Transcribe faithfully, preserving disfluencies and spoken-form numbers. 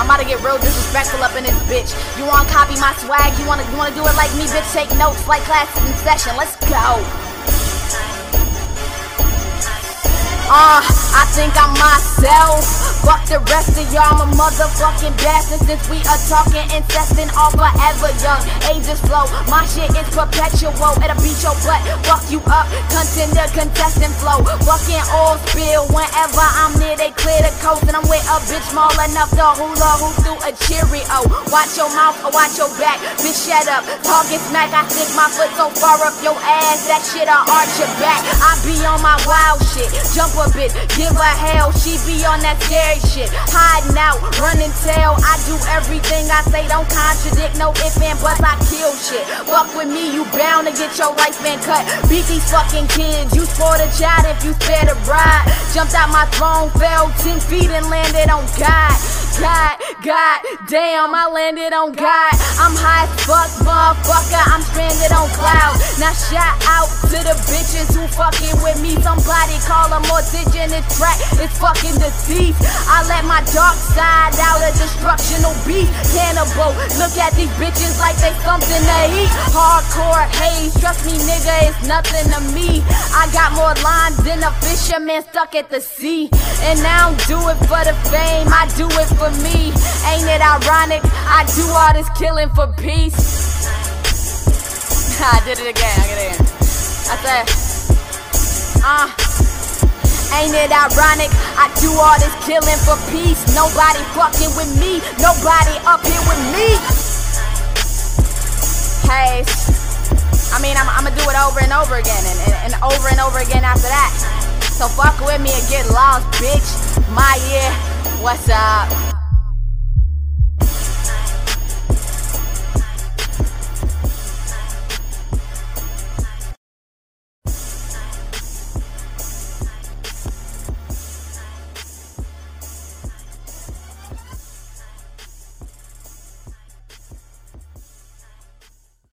I'm about to get real disrespectful up in this bitch. You wanna copy my swag? You wanna, you wanna do it like me, bitch? Take notes like classes in session. Let's go. Uh, I think I'm myself. Fuck the rest of y'all, I'm a motherfucking bastard. Since we are talking incessant, all forever young. Ages flow, my shit is perpetual. It'll beat your butt, fuck you up. Contender, contestant flow. Fucking oil spill whenever I'm near, they clear the coast. And I'm with a bitch small enough to hula hoop through a Cheerio. Watch your mouth or watch your back, bitch shut up. Talking smack, I stick my foot so far up your ass, that shit I'll arch your back. I be on my wild shit, jump a bitch, give her hell. She be on that scary shit, hiding out, running tail. I do everything I say, don't contradict, no ifs and buts, I kill shit. Fuck with me, you bound to get your lifespan cut. Beat these fucking kids, you spoil the child if you spare the bride. Jumped out my throne, fell ten feet and landed on God. God, God, damn, I landed on God. I'm high as fuck, motherfucker, I'm stranded on clouds. Now shout out to the bitches who fucking with me. Somebody call a mortician, this track is fucking deceased. I let my dark side out, a destructional beast. Cannibal, look at these bitches like they something to eat. Hardcore haze, trust me nigga, it's nothing to me. I got more lines than a fisherman stuck at the sea. And I don't do it for the fame, I do it for me. Ain't it ironic? I do all this killing for peace. I did it again, I get it again. I said, uh ain't it ironic? I do all this killing for peace. Nobody fucking with me, nobody up here with me. Hey, I mean, I'm, I'm gonna do it over and over again, and, and, and over and over again after that. So fuck with me and get lost, bitch. My year, what's up?